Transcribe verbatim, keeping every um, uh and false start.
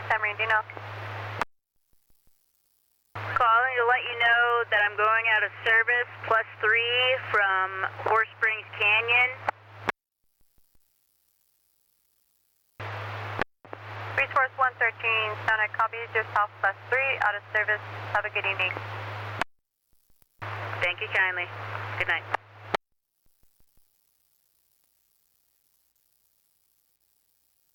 San Bernardino. Calling to let you know that I'm going out of service, plus three from Horse Springs Canyon. Resource one thirteen, Sonic copies yourself, plus three, out of service. Have a good evening. Thank you kindly. Good night.